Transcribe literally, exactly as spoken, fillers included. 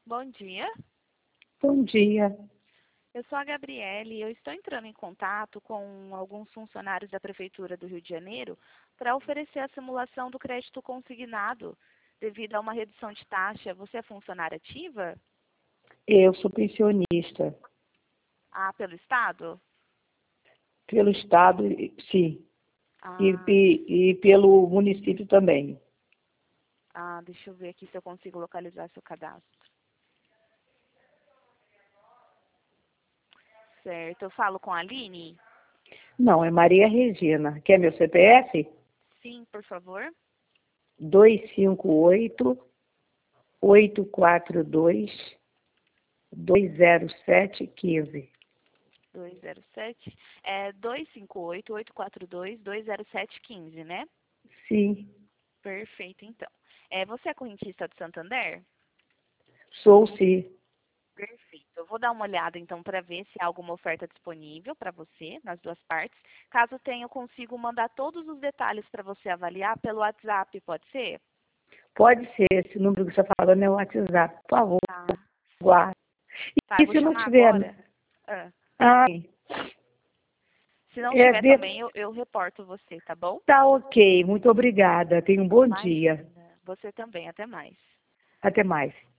Bom dia, Bom dia. eu sou a Gabriele e eu estou entrando em contato com alguns funcionários da Prefeitura do Rio de Janeiro para oferecer a simulação do crédito consignado devido a uma redução de taxa. Você é funcionária ativa? Eu sou pensionista. Ah, pelo Estado? Pelo Estado, e- sim. E, Ah, e, e pelo município também. ah, deixa eu ver aqui se eu consigo localizar seu cadastro. Certo, eu falo com a Aline? Não, é Maria Regina. Quer meu C P F? Sim, por favor. dois cinco oito, oito quatro dois, dois zero sete um cinco. dois zero sete. É dois cinco oito, oito quatro dois, dois zero sete um cinco, né? Sim, Perfeito, então. É, você é correntista do Santander? sou sim. Perfeito. Eu vou dar uma olhada então para ver se há alguma oferta disponível para você nas duas partes. Caso tenha, eu consigo mandar todos os detalhes para você avaliar pelo WhatsApp, pode ser? Pode ser, esse número que você está falando é o WhatsApp, por favor, Tá. guarde. Tá, eu E vou se não chamar tiver... agora. Ah, Ah, se não é, tiver ver- também, eu, eu reporto você, tá bom? tá ok, muito obrigada. Tenha um bom dia. Imagina. Você também. Até mais. Até mais.